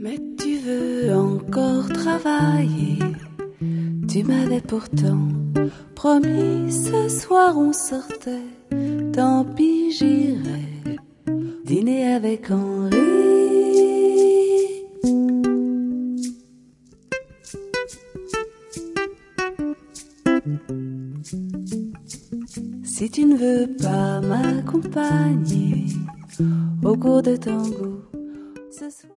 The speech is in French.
Mais tu veux encore travailler. Tu m'avais pourtant promis ce soir on sortait. Tant pis j'irai dîner avec Henri. Si tu ne veux pas m'accompagner au cours de tango ce soir.